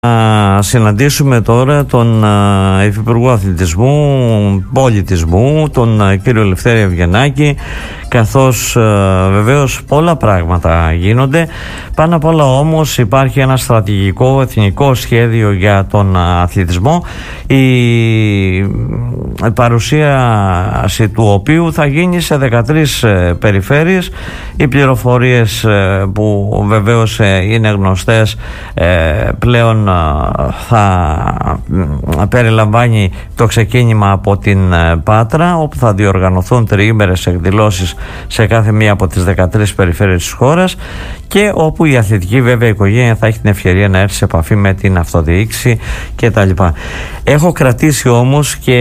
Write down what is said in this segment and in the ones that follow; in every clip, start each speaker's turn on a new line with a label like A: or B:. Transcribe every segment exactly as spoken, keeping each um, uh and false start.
A: Να συναντήσουμε τώρα τον Υφυπουργό Αθλητισμού, Πολιτισμού, τον κύριο Λευτέρη Ευγενάκη, καθώς βεβαίως πολλά πράγματα γίνονται. Πάνω απ' όλα όμως υπάρχει ένα στρατηγικό εθνικό σχέδιο για τον αθλητισμό, η παρουσίαση του οποίου θα γίνει σε δεκατρείς περιφέρειες. Οι πληροφορίες που βεβαίως είναι γνωστές πλέον θα περιλαμβάνει το ξεκίνημα από την Πάτρα, όπου θα διοργανωθούν τριήμερες εκδηλώσεις σε κάθε μία από τις δεκατρείς περιφέρειες της χώρας, και όπου η αθλητική βέβαια οικογένεια θα έχει την ευκαιρία να έρθει σε επαφή με την αυτοδιοίκηση κτλ. Έχω κρατήσει όμως και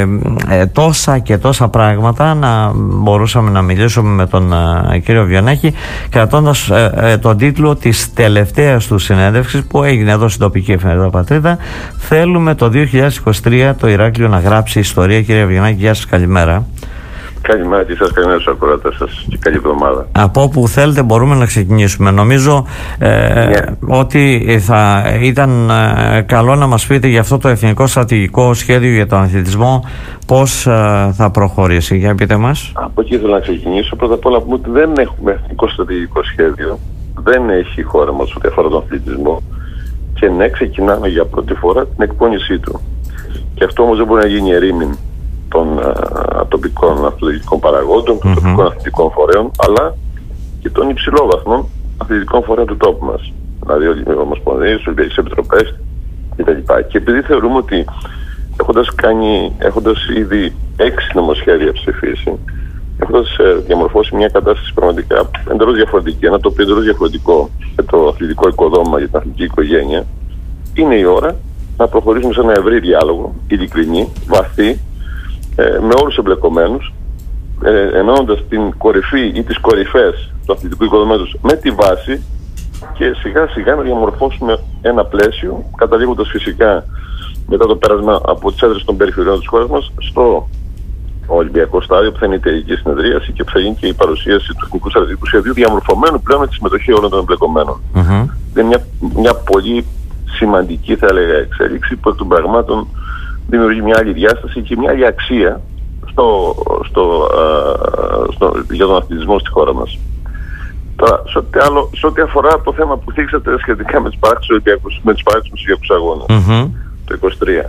A: ε, τόσα και τόσα πράγματα να μπορούσαμε να μιλήσουμε με τον ε, κύριο Ευγενάκη, κρατώντας ε, ε, τον τίτλο της τελευταίας του συνέντευξης που έγινε εδώ στην τοπική εφημερίδα Πατρίδα. Θέλουμε το δύο χιλιάδες είκοσι τρία το Ηράκλειο να γράψει ιστορία. Κύριε Ευγενάκη, γεια σας, καλημέρα.
B: Καλημέρα και σας, καλημέρα στους ακροατές σας και καλή εβδομάδα.
A: Από όπου θέλετε μπορούμε να ξεκινήσουμε. Νομίζω ε, yeah. ότι θα ήταν ε, καλό να μας πείτε για αυτό το εθνικό στρατηγικό σχέδιο για τον αθλητισμό, πώς ε, θα προχωρήσει. Για πείτε μας.
B: Από εκεί θέλω να ξεκινήσω. Πρώτα απ' όλα πούμε ότι δεν έχουμε εθνικό στρατηγικό σχέδιο. Δεν έχει η χώρα μας ό,τι αφορά τον αθλητισμό. Και ναι, ξεκινάμε για πρώτη φορά την εκπόνησή του. Και αυτό όμως δεν μπορεί να γίνει ερήμην των uh, τοπικών αθλητικών παραγόντων, των mm-hmm. τοπικών αθλητικών φορέων, αλλά και των υψηλόβαθμων αθλητικών φορέων του τόπου μας. Δηλαδή, οι ομοσπονδίες, οι Ολυμπιακές Επιτροπές κτλ. Και επειδή θεωρούμε ότι έχοντας, κάνει, έχοντας ήδη έξι νομοσχέδια ψηφίσει, έχοντας ε, διαμορφώσει μια κατάσταση πραγματικά εντελώς διαφορετική, ένα τοπίο εντελώς διαφορετικό για το αθλητικό οικοδόμημα, για την αθλητική οικογένεια, είναι η ώρα να προχωρήσουμε σε ένα ευρύ διάλογο, ειλικρινή, βαθύ, Ε, με όλους τους εμπλεκομένους, ε, εννοώντας την κορυφή ή τις κορυφές του αθλητικού οικοδομήματος με τη βάση, και σιγά σιγά να διαμορφώσουμε ένα πλαίσιο, καταλήγοντας φυσικά μετά το πέρασμα από τις έδρες των περιφερειών της χώρας μας στο Ολυμπιακό Στάδιο, που θα είναι η τελική συνεδρίαση και που θα γίνει και η παρουσίαση του Εθνικού Στρατηγικού Σχεδίου, διαμορφωμένου πλέον με τη συμμετοχή όλων των εμπλεκομένων. Mm-hmm. Είναι μια, μια πολύ σημαντική, θα έλεγα, εξέλιξη που εκ των πραγμάτων δημιουργεί μια άλλη διάσταση και μια άλλη αξία στο, στο, α, στο, για τον αθλητισμό στη χώρα μας. Τώρα, σε ό,τι, άλλο, σε ό,τι αφορά το θέμα που θίξατε σχετικά με τους παράξενους Ολυμπιακούς Αγώνες, mm-hmm. το είκοσι τρία,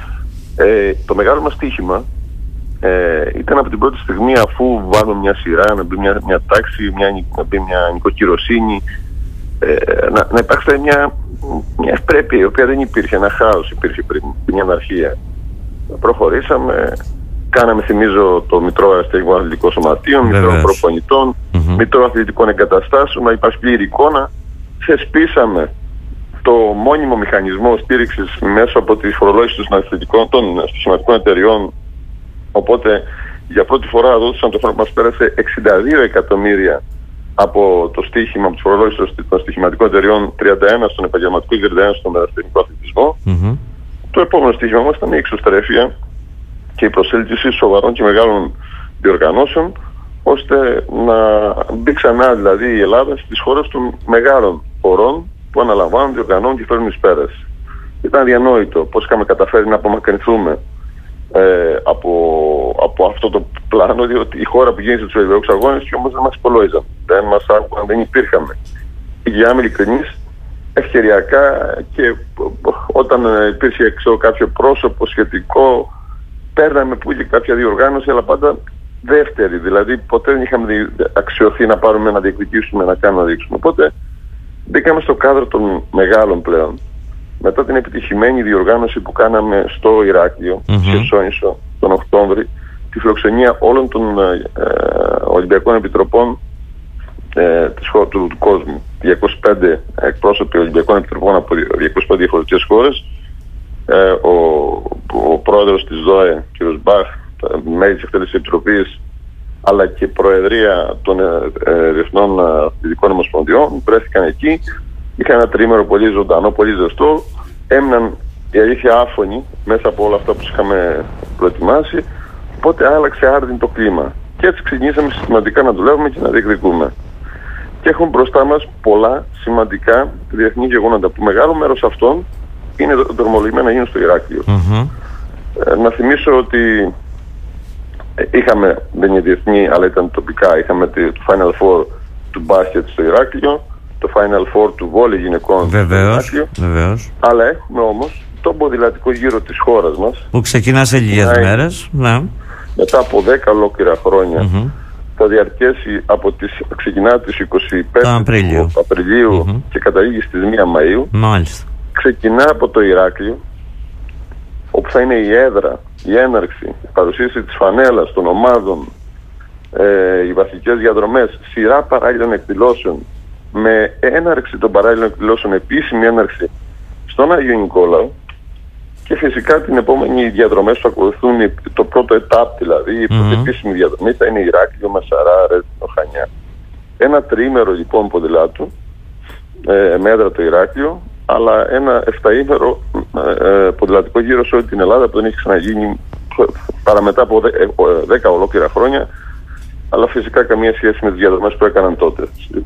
B: ε, το μεγάλο μας στοίχημα ε, ήταν από την πρώτη στιγμή, αφού βάλουμε μια σειρά, να μπει μια, μια τάξη, μια, να μπει μια νοικοκυροσύνη, ε, να, να υπάρξει μια μια ευπρέπεια η οποία δεν υπήρχε, ένα χάος υπήρχε πριν, μια αναρχία. Προχωρήσαμε, κάναμε, θυμίζω, το Μητρό Αεραστεχνικών Αθλητικών Σωματείων, Μητρό Προπονητών, mm-hmm. Μητρό Αθλητικών Εγκαταστάσεων, να υπάρχει πλήρη εικόνα. Θεσπίσαμε το μόνιμο μηχανισμό στήριξης μέσω από τη φορολόγηση των αθλητικών, των στοιχηματικών εταιριών. Οπότε για πρώτη φορά δόθησαν το χρόνο που μας πέρασε εξήντα δύο εκατομμύρια από το στοίχημα, από τη φορολόγηση των στοιχηματικών εταιριών, τριάντα ένα στον επαγγελματικό και τριάντα ένα στον ερασιτεχνικό αθλητισμό. Mm-hmm. Το επόμενο στοίχημα μας ήταν η εξωστρέφεια και η προσέλκυση σοβαρών και μεγάλων διοργανώσεων, ώστε να μπει ξανά δηλαδή η Ελλάδα στις χώρες των μεγάλων χωρών που αναλαμβάνουν, διοργανώνουν και φέρνουν εις πέρας. Ήταν αδιανόητο πώς είχαμε καταφέρει να απομακρυνθούμε Ε, από, από αυτό το πλάνο, διότι η χώρα που γίνεται στους Ολυμπιακούς Αγώνες και όμως δεν μας υπολόγιζαν, δεν μας άκουγαν, δεν υπήρχαμε. Για να είμαι ειλικρινής, ευκαιριακά και όταν υπήρχε έξω κάποιο πρόσωπο σχετικό, παίρναμε που είχε κάποια διοργάνωση, αλλά πάντα δεύτερη, δηλαδή ποτέ δεν είχαμε αξιωθεί να πάρουμε, να διεκδικήσουμε, να κάνουμε, να δείξουμε. Οπότε μπήκαμε στο κάδρο των μεγάλων πλέον. Μετά την επιτυχημένη διοργάνωση που κάναμε στο Ηράκλειο, mm-hmm. στη Χερσόνησο, τον Οκτώβρη, τη φιλοξενία όλων των ε, Ολυμπιακών Επιτροπών ε, της, του, του κόσμου. διακόσιοι πέντε εκπρόσωποι Ολυμπιακών Επιτροπών από διακόσιες πέντε διαφορετικές χώρες, ε, ο, ο πρόεδρος της ΔΟΕ, κ. Μπαχ, μέλη της Εκτέλεσης Επιτροπής, αλλά και προεδρία των ε, Διεθνών Αθλητικών Ομοσπονδιών, βρέθηκαν εκεί. Είχα ένα τρίμερο πολύ ζωντανό, πολύ ζεστό. Έμειναν, η αλήθεια, άφωνοι μέσα από όλα αυτά που είχαμε προετοιμάσει. Οπότε άλλαξε άρδιν το κλίμα. Και έτσι ξεκινήσαμε συστηματικά να δουλεύουμε και να διεκδικούμε. Και έχουμε μπροστά μας πολλά σημαντικά διεθνή γεγονότα, που μεγάλο μέρος αυτών είναι δρομολογημένα να γίνουν στο Ηράκλειο.
A: Mm-hmm.
B: Ε, να θυμίσω ότι είχαμε, δεν είναι διεθνή αλλά ήταν τοπικά, είχαμε το Final Four του μπάσκετ στο Ηράκλειο, το Final Four του βόλεϊ γυναικών στο Ηράκλειο.
A: Βεβαίως.
B: Αλλά έχουμε όμως τον ποδηλατικό γύρο της χώρας μας
A: που ξεκινά σε λίγες μέρες. Ναι.
B: Μετά από δέκα ολόκληρα χρόνια.
A: Mm-hmm.
B: Θα διαρκέσει από τις, ξεκινά τις είκοσι πέντε
A: Απριλίου,
B: Απριλίου mm-hmm. και καταλήγει στις μία Μαΐου.
A: Μάλιστα.
B: Ξεκινά από το Ηράκλειο, όπου θα είναι η έδρα, η έναρξη, η παρουσίαση της φανέλας, των ομάδων, ε, οι βασικές διαδρομές, σειρά παράλληλων εκδηλώσεων, με έναρξη των παράλληλων εκδηλώσεων, επίσημη έναρξη στον Άγιο Νικόλαο, και φυσικά την επόμενη διαδρομές που ακολουθούν, το πρώτο ετάπ δηλαδή, η πρώτη mm-hmm. επίσημη διαδρομή θα είναι Ηράκλειο, Μασαρά, Ρέθινο, Χανιά. Ένα τριήμερο λοιπόν ποδηλάτου, ε, με έδρα το Ηράκλειο, αλλά ένα εφταήμερο ε, ποδηλατικό γύρο σε όλη την Ελλάδα που δεν έχει ξαναγίνει παρά μετά από δέκα ολόκληρα χρόνια, αλλά φυσικά καμία σχέση με τις διαδρομές που έκαναν τότε.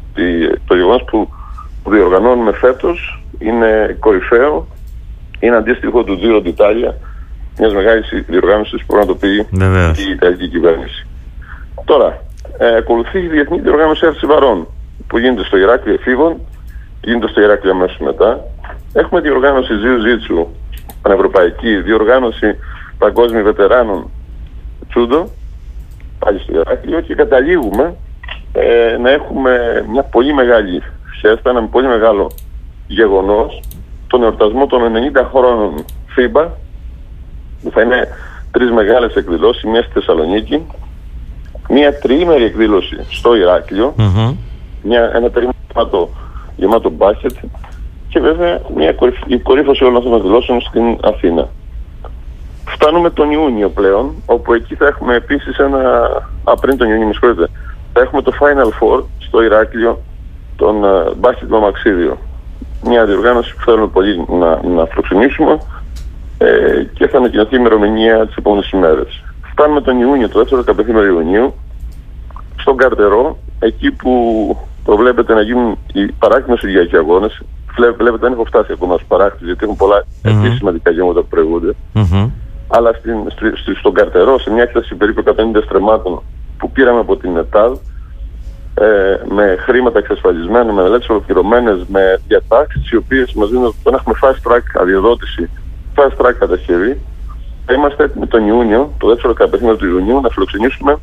B: Το γεγονός που, που διοργανώνουμε φέτος είναι κορυφαίο, είναι αντίστοιχο του Giro d'Italia, μιας μεγάλης διοργάνωσης που πραγματοποιεί η Ιταλική κυβέρνηση. Τώρα, ε, ακολουθεί η διεθνή διοργάνωση Άρση Βαρών, που γίνεται στο Ηράκλειο εφήβων, γίνεται στο Ηράκλειο αμέσως μετά. Έχουμε διοργάνωση Jiu-Jitsu πανευρωπαϊκή, διοργάνωση παγκόσμιων βετεράνων Τσούντο, πάλι στο Ηράκλειο, και καταλήγουμε ε, να έχουμε μια πολύ μεγάλη φιέστα, ένα πολύ μεγάλο γεγονός, τον εορτασμό των ενενήντα χρόνων φίμπα, που θα είναι τρεις μεγάλες εκδηλώσεις, μία στη Θεσσαλονίκη, μία τριήμερη εκδήλωση στο Ηράκλειο, mm-hmm. μια, ένα τριήμερο γεμάτο, γεμάτο μπάσκετ, και βέβαια μια κορυφ, η κορύφωση όλων αυτών των εκδηλώσεων στην Αθήνα. Φτάνουμε τον Ιούνιο πλέον, όπου εκεί θα έχουμε επίσης ένα, α, πριν τον Ιούνιο, με συγχωρείτε, θα έχουμε το Final Four στο Ηράκλειο, τον uh, μπάσκετ με αμαξίδιο. Μια διοργάνωση που θέλουμε πολύ να, να φιλοξενήσουμε ε, και θα ανακοινωθεί η ημερομηνία τις επόμενες ημέρες. Φτάνουμε τον Ιούνιο, το δεύτερο δεκαπενθήμερο Ιουνίου, στον Καρτερό, εκεί που προβλέπεται να γίνουν οι παράκτημες Ολυμπιακοί αγώνες. Βλέπετε, δεν έχω φτάσει ακόμα στους παράκτητες, γιατί έχουν πολλά mm-hmm. επίσης σημαντικά γεγονότα που προηγούνται. Mm-hmm. Αλλά στην, στη, στη, στον Καρτερό, σε μια έκταση περίπου εκατόν πενήντα στρεμμάτων που πήραμε από την ΕΤΑΔ, ε, με χρήματα εξασφαλισμένα, με μελέτες ολοκληρωμένες, με διατάξεις οι οποίες μας δίνουν, όταν έχουμε fast track αδειοδότηση, fast track κατασκευή, θα είμαστε έτοιμοι τον Ιούνιο, το δεύτερο δεκαπενθήμερο του Ιουνίου, να φιλοξενήσουμε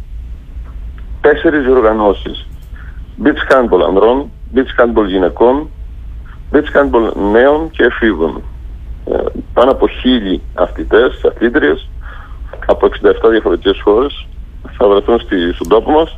B: τέσσερις διοργανώσεις. Beach handball ανδρών, beach handball γυναικών, beach handball νέων και εφήβων. Ε, πάνω από χίλιοι αθλητές, αθλήτριες από εξήντα επτά διαφορετικές χώρες θα βρεθούν στη, στον τόπο μας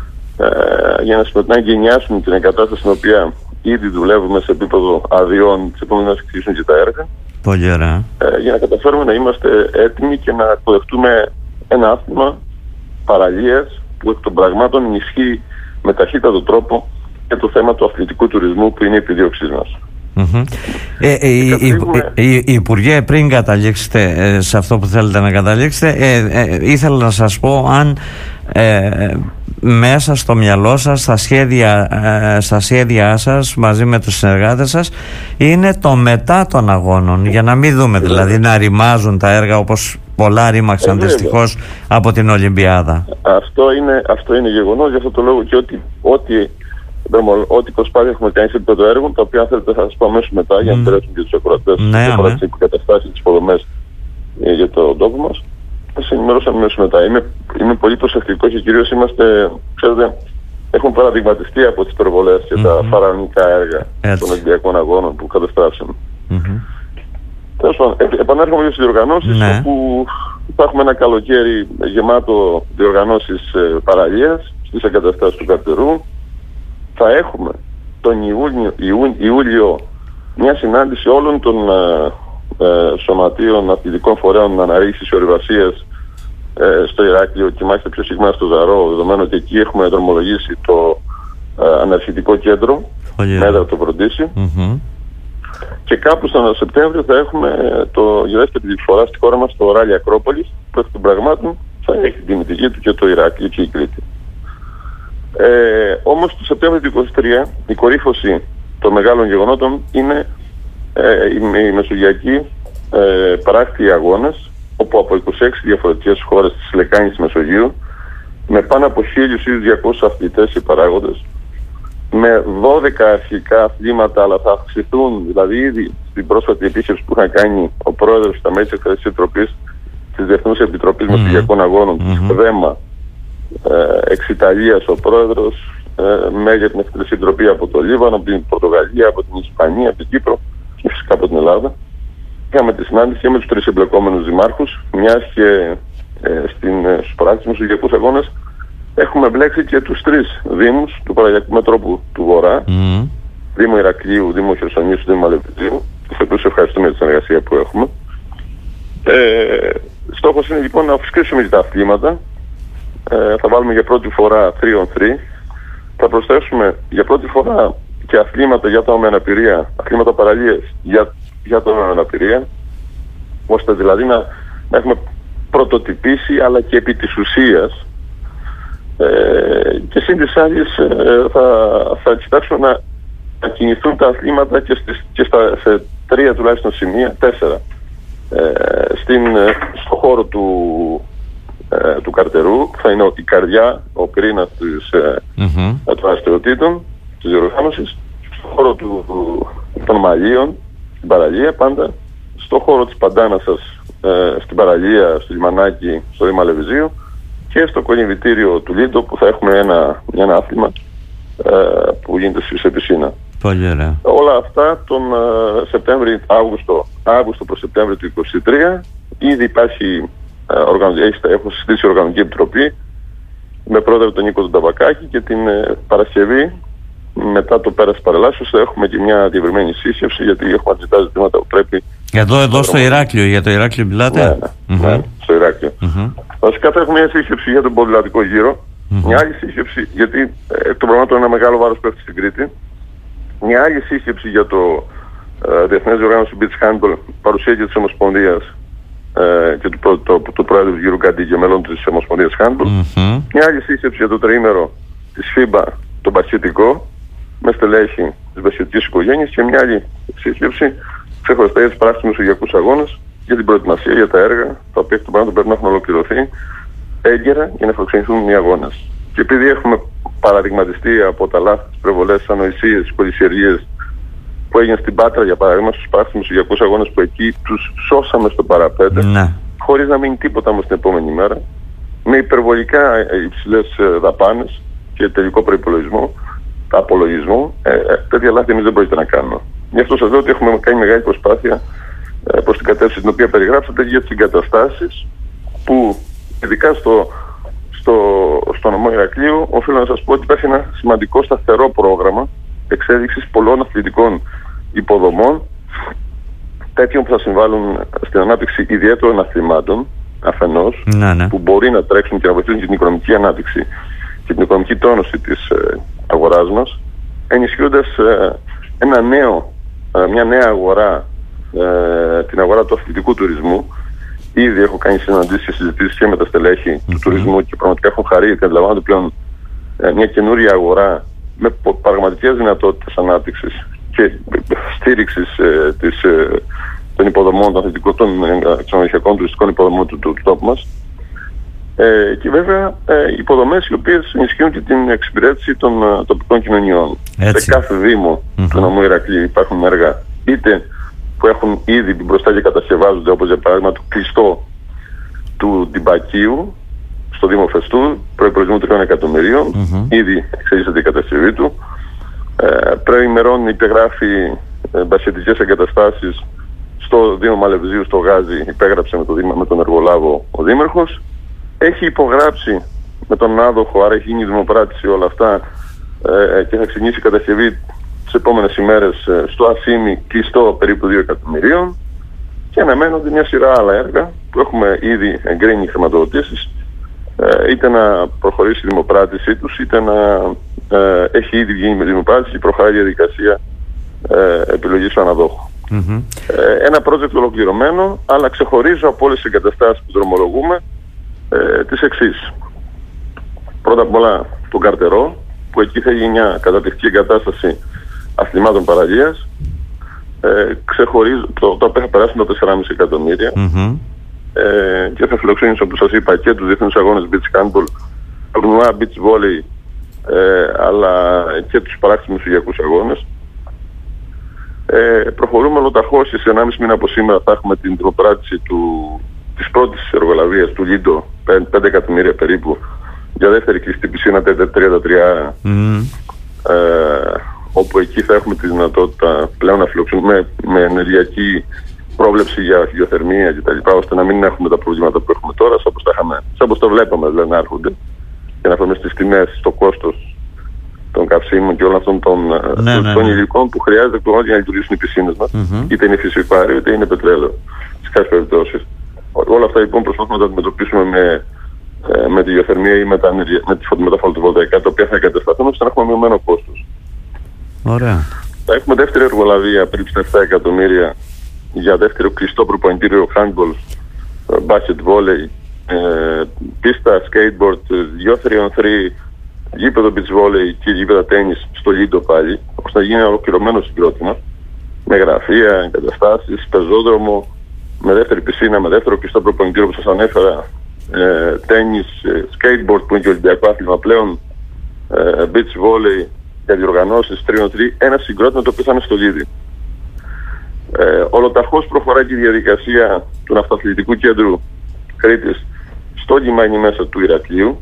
B: ε, για να, να εγκαινιάσουμε την εγκατάσταση στην οποία ήδη δουλεύουμε σε επίπεδο αδειών, τις επόμενες να ξεκινήσουν και τα έργα.
A: Πολύ ωραία.
B: Ε, για να καταφέρουμε να είμαστε έτοιμοι και να αποδεχτούμε ένα άθλημα παραλίας που εκ των πραγμάτων ενισχύει με ταχύτατο τρόπο και το θέμα του αθλητικού τουρισμού που είναι η επιδίωξή μας.
A: Mm-hmm. Ε, ε, η Υπουργέ, πριν καταλήξετε ε, σε αυτό που θέλετε να καταλήξετε, ε, ε, ήθελα να σας πω αν ε, μέσα στο μυαλό σας, στα σχέδια, ε, στα σχέδιά σας μαζί με τους συνεργάτες σας είναι το μετά των αγώνων, για να μην δούμε δηλαδή να ρημάζουν τα έργα όπως πολλά ρήμαξαν ε, δυστυχώς από την Ολυμπιάδα. Αυτό είναι, αυτό είναι γεγονός, γι' αυτό το λόγο και ότι, ότι ό,τι προσπάθεια έχουμε κάνει σε επίπεδο έργων, τα οποία αν θέλετε θα σας πω αμέσως μετά mm. για να περάσουν και τους ακροατές ναι,
B: και τις υποκαταστάσεις, τις υποδομές ε, για τον τόπο μας. Θα σας ενημερώσω αμέσως μετά. Είμαι, είμαι πολύ προσεκτικός και κυρίως είμαστε, ξέρετε, έχουν παραδειγματιστεί από τις υπερβολές και mm-hmm. τα φαραωνικά έργα Έτσι. των Ολυμπιακών Αγώνων που καταστρέψαμε. Mm-hmm. Τέλος πάντων, επανέρχομαι για τις διοργανώσεις, ναι. όπου θα έχουμε ένα καλοκαίρι γεμάτο διοργανώσεις ε, παραλίας στις εγκαταστάσεις του Καρτερού. Θα έχουμε τον Ιούλιο, Ιού, Ιούλιο μια συνάντηση όλων των ε, ε, σωματείων αθλητικών φορέων αναρρύξης ορειβασίας ε, στο Ηράκλειο και μάλιστα πιο συγκεκριμένα στο Ζαρό, δεδομένου ότι εκεί έχουμε δρομολογήσει το ε, αναρχητικό κέντρο oh, yeah. με έδρα το Βροντίσι. Mm-hmm. Και κάπου στον Σεπτέμβριο θα έχουμε το, για δεύτερη φορά στη χώρα μας το Ράλι Ακρόπολης, που εκ των πραγμάτων θα έχει την τιμητική του και το Ηράκλειο και η Κρήτη. Ε, όμως το Σεπτέμβριο του είκοσι τρία η κορύφωση των μεγάλων γεγονότων είναι ε, οι, οι μεσογειακοί ε, παράκτιοι αγώνες, όπου από είκοσι έξι διαφορετικές χώρες της λεκάνης της Μεσογείου, με πάνω από χίλιους διακόσιους αθλητές ή παράγοντες, με δώδεκα αρχικά αθλήματα, αλλά θα αυξηθούν, δηλαδή ήδη στην πρόσφατη επίσκεψη που είχαν κάνει ο πρόεδρος στα μέλη της Εκτελεστικής Επιτροπής της Διεθνούς Επιτροπής mm-hmm. Μεσογειακών Αγώνων, mm-hmm. της ΔΕΜΑ, ε, εξ Ιταλίας ο πρόεδρος, ε, μέλη για την Εκτελεστική Επιτροπή από το Λίβανο, από την Πορτογαλία, από την Ισπανία, από την Κύπρο και φυσικά από την Ελλάδα. Είχαμε τη συνάντηση και με τους τρεις εμπλεκόμενους δημάρχους, μιας και ε, στην, ε, στους παράκτιους Μεσογειακούς Αγώνες έχουμε μπλέξει και τους τρεις δήμους του Παραλιακού Μετρόπου του Βορρά, mm. Δήμο Ηρακλείου, Δήμο Χερσονήσου, Δήμο Αλεπιτζίου, τους οποίους ευχαριστούμε για τη συνεργασία που έχουμε. Ε, στόχος είναι λοιπόν να αυξήσουμε τα αθλήματα. Ε, θα βάλουμε για πρώτη φορά τρία on τρία. Θα προσθέσουμε για πρώτη φορά και αθλήματα για τα άτομα με αναπηρία, αθλήματα παραλίες για, για τα άτομα με αναπηρία, ώστε δηλαδή να, να έχουμε πρωτοτυπήσει, αλλά και επί της ουσίας. Ε, και σύν της άλλης ε, θα, θα κοιτάξουμε να, να κινηθούν τα αθλήματα και, στις, και στα, σε τρία τουλάχιστον σημεία, τέσσερα. Ε, στην, στο χώρο του, ε, του Καρτερού, που θα είναι η καρδιά, ο πυρήνας ε, mm-hmm. των δραστηριοτήτων της διοργάνωσης, στο χώρο του, του, των Μαλίων, στην παραλία πάντα, στο χώρο της Παντάνασας, ε, στην παραλία, στο λιμανάκι, στο Δήμα Αλεπιτζίου, και στο κολυμβητήριο του Λίντο, που θα έχουμε ένα, ένα άθλημα ε, που γίνεται σε πισίνα.
C: Πολύ ωραία.
B: Όλα αυτά τον ε, Σεπτέμβρη, Αύγουστο, Αύγουστο προς Σεπτέμβρη του είκοσι τρία. Ήδη υπάρχει, ε, οργανω... έχω συστήσει η Οργανωτική Επιτροπή με πρόεδρο τον Νίκο τον Ταβακάκη, και την ε, Παρασκευή, μετά το πέρας παρελάσεως, θα έχουμε και μια διευρυμένη σύσκεψη, γιατί έχουμε αρκετά ζητήματα που πρέπει.
C: Εδώ, εδώ στο Ηράκλειο, για το Ηράκλειο μιλάτε?
B: Ναι, ναι, mm-hmm. ναι, στο Ηράκλειο. Mm-hmm. Βασικά θα έχουμε μια σύσκεψη για τον ποδηλατικό γύρο, mm-hmm. μια άλλη σύσκεψη, γιατί ε, το πραγμάτων είναι ένα μεγάλο βάρος πέφτει στην Κρήτη, μια άλλη σύσκεψη για το ε, Διεθνές Διοργάνωση Beach Handball, παρουσία και της Ομοσπονδίας ε, και του, το, το, το, το πρόεδρου του Γιουρού Καντή και μελών της Ομοσπονδίας Handball, mm-hmm. μια άλλη σύσκεψη για το τριήμερο της φίμπα, το μπασκετικό, με στελέχη της μπασκετικής οικογένειας, και μια άλλη σύσκεψη ξεχωριστά για τους παράκτιους Μεσογειακούς Αγώνες, για την προετοιμασία, για τα έργα, τα οποία εκ των πραγμάτων πρέπει να έχουν ολοκληρωθεί έγκαιρα για να φιλοξενηθούν οι αγώνες. Και επειδή έχουμε παραδειγματιστεί από τα λάθη, τις προβολές, τις ανοησίες, τις πολυσιεργίες που έγιναν στην Πάτρα, για παράδειγμα, στους παράκτιους Μεσογειακούς Αγώνες, που εκεί τους σώσαμε στο παραπέντε, ναι. χωρίς να μείνει τίποτα όμως την επόμενη μέρα, με υπερβολικά υψηλές δαπάνες και τελικό προϋπολογισμό, απολογισμό, ε, τέτοια λάθη εμείς δεν πρόκειται να κάνουμε. Γι' αυτό σας λέω ότι έχουμε κάνει μεγάλη προσπάθεια ε, προς την κατεύθυνση την οποία περιγράψατε, για τις εγκαταστάσεις που, ειδικά στο, στο, στο νομό Ηρακλείου, οφείλω να σας πω ότι υπάρχει ένα σημαντικό σταθερό πρόγραμμα εξέλιξης πολλών αθλητικών υποδομών, τέτοιων που θα συμβάλλουν στην ανάπτυξη ιδιαίτερων αθλημάτων αφενός, να, ναι. που μπορεί να τρέξουν και να βοηθήσουν την οικονομική ανάπτυξη και την οικονομική τόνωση της ε, αγοράς μας, ενισχύοντας ε, ένα νέο, ε, μια νέα αγορά, ε, την αγορά του αθλητικού τουρισμού. Ήδη έχω κάνει συναντήσεις και συζητήσεις και με τα στελέχη mm-hmm. του τουρισμού, και πραγματικά έχουν χαρεί, γιατί αντιλαμβάνονται πλέον ε, μια καινούρια αγορά με πραγματικές δυνατότητες ανάπτυξης και στήριξης ε, της, ε, των υποδομών, των αθλητικών, των εξονοχειακών τουριστικών υποδομών του, του, του τόπου μας. Ε, και βέβαια ε, υποδομές οι οποίες ενισχύουν και την εξυπηρέτηση των uh, τοπικών κοινωνιών. Έτσι. Σε κάθε δήμο mm-hmm. του νομού Ηρακλείου υπάρχουν έργα, είτε που έχουν ήδη μπροστά και κατασκευάζονται, όπως για παράδειγμα το κλειστό του Ντιμπακίου στο Δήμο Φεστού, προϋπολογισμού τριών εκατομμυρίων, mm-hmm. ήδη εξελίσσεται η κατασκευή του. Ε, Προημερών υπεγράφει ε, μπασκετικές εγκαταστάσεις στο Δήμο Μαλεβιζίου, στο Γάζι, υπέγραψε με, το Δήμα, με τον εργολάβο ο Δήμαρχος. Έχει υπογράψει με τον άδοχο, άρα έχει γίνει δημοπράτηση όλα αυτά, ε, και θα ξεκινήσει η κατασκευή τις επόμενες ημέρες ε, στο Ασίμι, κλειστό περίπου δύο εκατομμυρίων, και αναμένονται μια σειρά άλλα έργα που έχουμε ήδη εγκρίνει χρηματοδοτήσεις, ε, είτε να προχωρήσει η δημοπράτησή τους, είτε να ε, έχει ήδη γίνει με δημοπράτηση και προχωράει η διαδικασία ε, επιλογής του αναδόχου. Mm-hmm. Ε, ένα project ολοκληρωμένο, αλλά ξεχωρίζω από όλες τις εγκαταστάσεις που δρομολογούμε Ε, τις εξής. Πρώτα απ' όλα τον Καρτερό, που εκεί θα γίνει μια καταπληκτική εγκατάσταση αθλημάτων παραλίας, Ε, ξεχωρίζω, το, το οποίο θα περάσουν τα τέσσερα κόμμα πέντε εκατομμύρια
A: Mm-hmm.
B: ε, και θα φιλοξενήσει, όπως σας είπα, και τους διεθνούς αγώνες beach handball, τουρνουά beach volley, ε, αλλά και τους παράξενους μεσογειακούς αγώνες. Ε, προχωρούμε ολοταχώς και σε ενάμιση μήνα από σήμερα θα έχουμε την δημοπράτηση του, της πρώτης εργολαβίας του Λίντο, πέντε εκατομμύρια περίπου, για δεύτερη κλειστή πισίνα τριάντα τρία, mm. ε, όπου εκεί θα έχουμε τη δυνατότητα πλέον να φιλοξενούμε με, με ενεργειακή πρόβλεψη για γεωθερμία κτλ., ώστε να μην έχουμε τα προβλήματα που έχουμε τώρα, σαν πως τα, είχαμε, σαν πως το βλέπαμε δηλαδή να έρχονται, και να φέρουμε στις τιμές, στο κόστος των καυσίμων και όλων αυτών των, ναι, των, ναι, των υλικών που χρειάζεται για να λειτουργήσουν οι πισίνες μας, mm-hmm. είτε είναι φυσικό αέριο είτε είναι πετρέλαιο, σε κάποιες περιπτώσεις. Όλα αυτά λοιπόν προσπαθούμε να τα αντιμετωπίσουμε με, με τη γεωθερμία ή με τα, με, με τα φωτοβολταϊκά, τα οποία θα εγκατασταθούν ώστε να έχουμε μειωμένο κόστος.
A: Ωραία.
B: Θα έχουμε δεύτερη εργολαβία περίπου στα επτά εκατομμύρια για δεύτερο κλειστό προπονητήριο handball, basket volley, ε, πίστα skateboard, δύο τρία on τρία, γήπεδο beach volley και γήπεδα τένις στο Λίντο πάλι, ώστε να γίνει ένα ολοκληρωμένο συγκρότημα με γραφεία, εγκαταστάσεις, πεζόδρομο, με δεύτερη πισίνα, με δεύτερο κλειστό προπονητήριο που σας ανέφερα, ε, τένις, ε, skateboard που είναι και ολυμπιακό άθλημα πλέον, ε, beach volley για διοργανώσεις τρία on τρία, ένα συγκρότημα το οποίο θα είναι στο Λίδι. Ε, ολοταχώς προχωράει και η διαδικασία του ναυταθλητικού κέντρου Κρήτης στο λιμάνι μέσα του Ηρακλείου,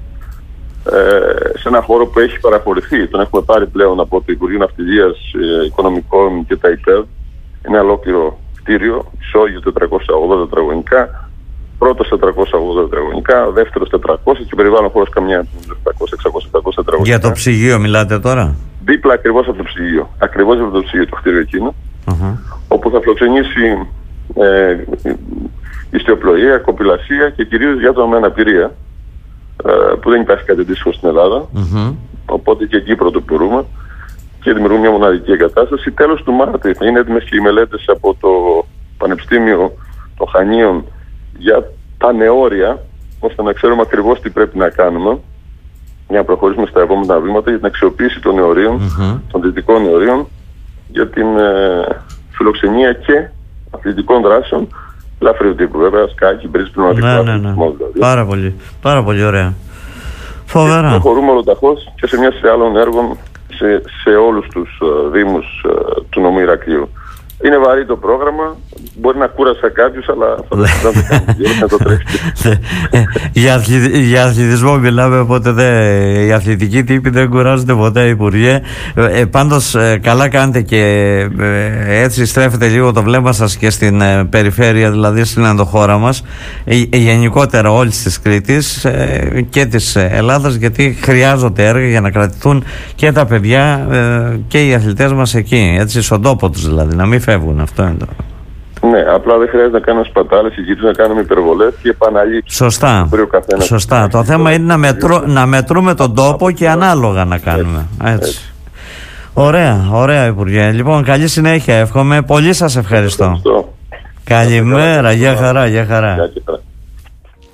B: ε, σε ένα χώρο που έχει παραχωρηθεί, τον έχουμε πάρει πλέον από το Υπουργείο Ναυτιλίας, ε, Οικονομικών και τα ΙΠΕΔ. Είναι ολόκληρο κτίριο, ισόγειο τετρακόσια ογδόντα τετραγωνικά, πρώτος τετρακόσια ογδόντα τετραγωνικά, δεύτερος τετρακόσια και περιβάλλον χώρος καμιά επτακόσια εξακόσια επτακόσια τετραγωνικά.
A: Για το ψυγείο μιλάτε τώρα?
B: Δίπλα ακριβώς από το ψυγείο. Ακριβώς από το ψυγείο το κτίριο εκείνο. Uh-huh. Όπου θα φιλοξενήσει ε, ιστιοπλοεία, κοπηλασία και κυρίως για άτομα με αναπηρία, ε, που δεν υπάρχει κάτι αντίστοιχο στην Ελλάδα. Uh-huh. Οπότε και εκεί πρωτοπορούμε και δημιουργούμε μια μοναδική εγκατάσταση. Τέλος του Μάρτη θα είναι έτοιμες και οι μελέτες από το Πανεπιστήμιο των Χανίων για τα νεόρια, ώστε να ξέρουμε ακριβώς τι πρέπει να κάνουμε για να προχωρήσουμε στα επόμενα βήματα για την αξιοποίηση των νεωρίων, uh-huh. των δυτικών νεωρίων, για την ε, φιλοξενία και αθλητικών δράσεων ελαφριού τύπου, βέβαια, σκάκι, μπρίζ, πνευματικό
A: ναι, ναι, ναι.
B: Δηλαδή.
A: Πάρα πολύ, πάρα πολύ ωραία. Φοβερά.
B: Και προχωρούμε ολοταχώς και σε μια σειρά άλλων έργων σε, σε όλους τους uh, δήμους uh, του νομού Ηρακλείου. Είναι βαρύ το πρόγραμμα, μπορεί να κούρασα κάποιους, αλλά θα το κάνουμε, να το τρέξετε.
A: Για, αθλη, για αθλητισμό μιλάμε, οπότε δε, οι αθλητικοί τύποι δεν κουράζονται ποτέ, Υπουργέ. Ε, πάντως ε, καλά κάνετε και ε, έτσι στρέφετε λίγο το βλέμμα σας και στην ε, περιφέρεια, δηλαδή στην ενδοχώρα μας, ε, ε, γενικότερα όλης της Κρήτης ε, και της Ελλάδας, γιατί χρειάζονται έργα για να κρατηθούν και τα παιδιά ε, και οι αθλητές μας εκεί, έτσι, στον τόπο τους δηλαδή, να μην φεύγουν. Αυτό είναι το...
B: Ναι, απλά δεν χρειάζεται να κάνουμε σπατάλες, εκεί να κάνουμε υπερβολές και επαναλήψεις.
A: Σωστά. Σωστά. Το θέμα είναι να, μετρώ, να μετρούμε τον τόπο και ανάλογα να κάνουμε. Έτσι. Έτσι. Ωραία, ωραία, Υπουργέ. Λοιπόν, καλή συνέχεια εύχομαι. Πολύ σας ευχαριστώ. ευχαριστώ. Καλημέρα, για χαρά, για χαρά.